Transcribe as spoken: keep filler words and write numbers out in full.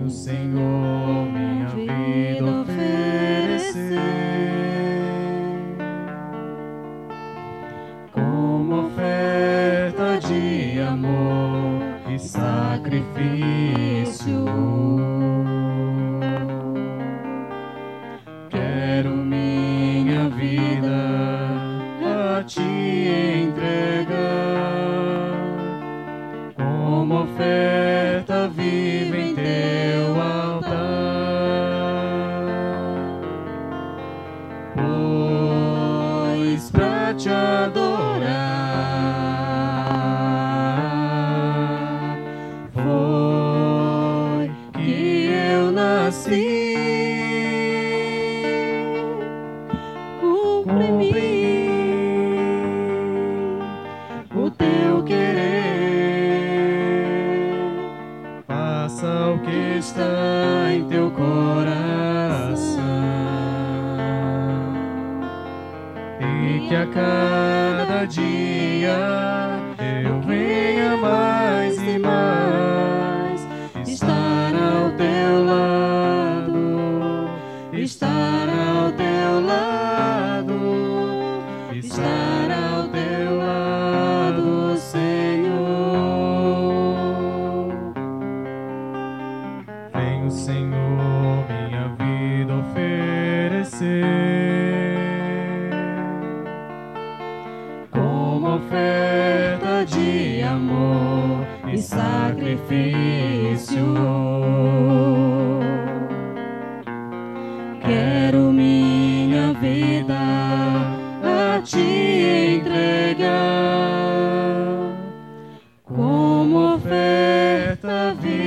Venho, Senhor, minha vida oferecer como oferta de amor e sacrifício. Quero minha vida a te entregar como oferta viva em teu altar, pois pra te adorar foi que eu nasci. Cumpre em mim o teu querer, faça o que está em teu coração, e que a cada dia eu venha mais e mais estar ao teu lado, estar ao teu lado, estar ao teu lado, Senhor. Venho, Senhor, minha vida oferecer como oferta de amor e sacrifício. Quero minha vida a te entregar como oferta viva